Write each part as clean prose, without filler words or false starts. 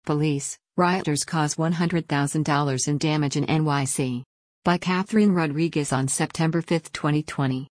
Police, rioters cause $100,000 in damage in NYC. By Catherine Rodriguez on September 5, 2020.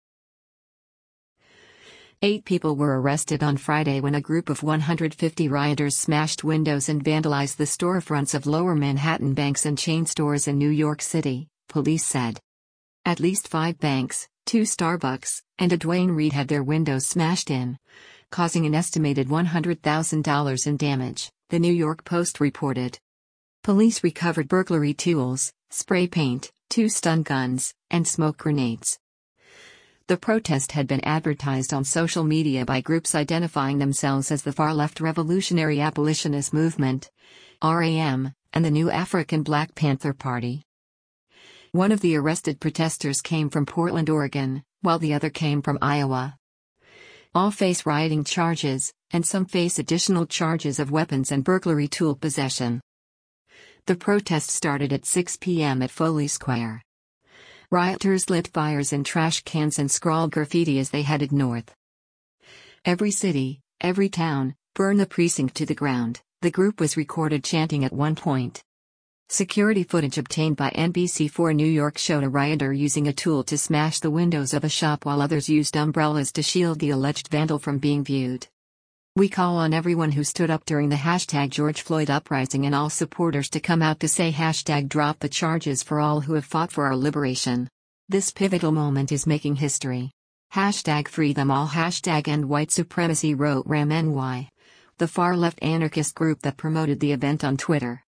8 people were arrested on Friday when a group of 150 rioters smashed windows and vandalized the storefronts of Lower Manhattan banks and chain stores in New York City, police said. At least 5 banks, 2 Starbucks, and a Duane Reade had their windows smashed in, causing an estimated $100,000 in damage, the New York Post reported. Police recovered burglary tools, spray paint, 2 stun guns, and smoke grenades. The protest had been advertised on social media by groups identifying themselves as the far-left Revolutionary Abolitionist Movement, RAM, and the New African Black Panther Party. One of the arrested protesters came from Portland, Oregon, while the other came from Iowa. All face rioting charges, and some face additional charges of weapons and burglary tool possession. The protest started at 6 p.m. at Foley Square. Rioters lit fires in trash cans and scrawled graffiti as they headed north. "Every city, every town, burn the precinct to the ground," the group was recorded chanting at one point. Security footage obtained by NBC4 New York showed a rioter using a tool to smash the windows of a shop while others used umbrellas to shield the alleged vandal from being viewed. "We call on everyone who stood up during the #George Floyd uprising and all supporters to come out to say #drop the charges for all who have fought for our liberation. This pivotal moment is making history. #free them all #end white supremacy," wrote RAMNY, the far-left anarchist group that promoted the event on Twitter.